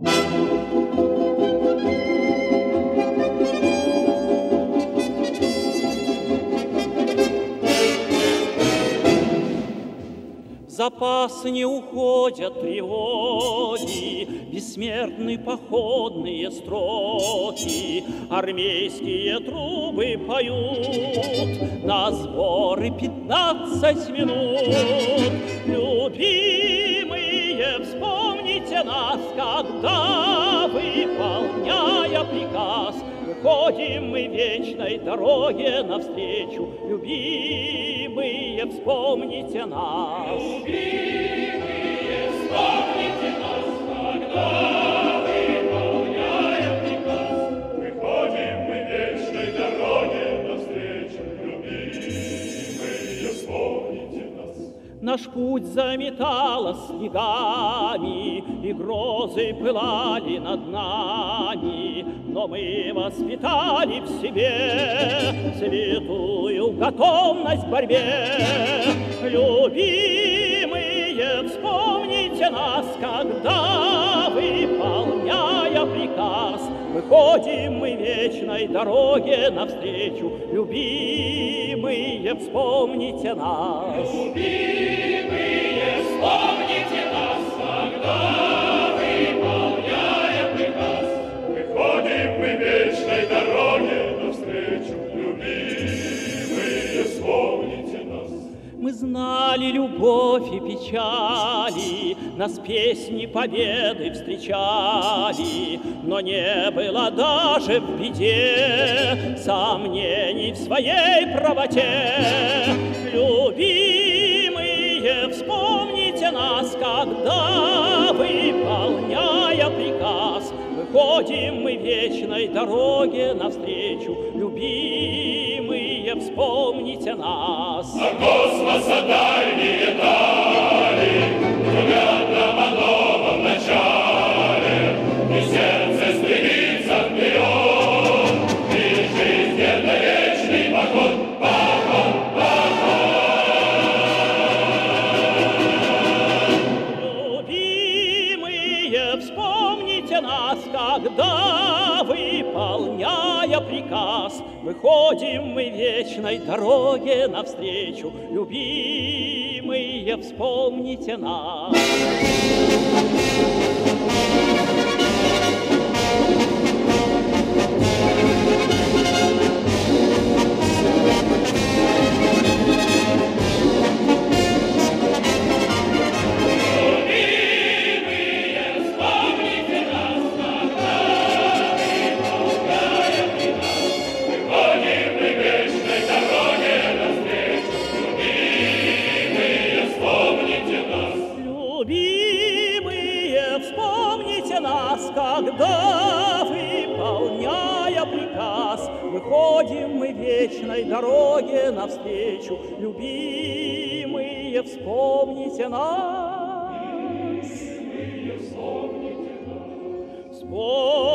Запас не уходят тревоги, бессмертны походные строки, армейские трубы поют на сборы 15 минут. Любимые, вспомните нас, когда, выполняя приказ, выходим мы вечной дороге навстречу. Любимые, вспомните нас. Любимые, вспомните нас, когда, выполняя приказ, выходим мы вечной дороге навстречу. Любимые, вспомните нас. Наш путь заметало снегами, и грозы пылали над нами, но мы воспитали в себе святую готовность к борьбе. Любимые, вспомните нас, когда, выполняя приказ, выходим мы вечной дороге навстречу. Любимые, вспомните нас. Любимые, вспомните нас, когда, выполняя приказ, выходим мы вечной дороге навстречу. Любимые, вспомните нас. Мы знали любовь и печали, нас песни победы встречали, но не было даже в беде сомнений в своей правоте. Любимые, вспомните нас, когда, выполняя приказ, выходим мы вечной дороге навстречу. Любимые, вспомните нас. А космоса дальние дали трубят нам о новом начале, и сердце стремится вперед, и жизнь это вечный поход, поход, поход. Любимые, вспомните нас, когда, выполняя приказ, выходим мы вечной дороге навстречу. Любимые, вспомните нас. Когда, выполняя приказ, выходим мы вечной дороге навстречу. Любимые, вспомните нас. Любимые, вспомните нас.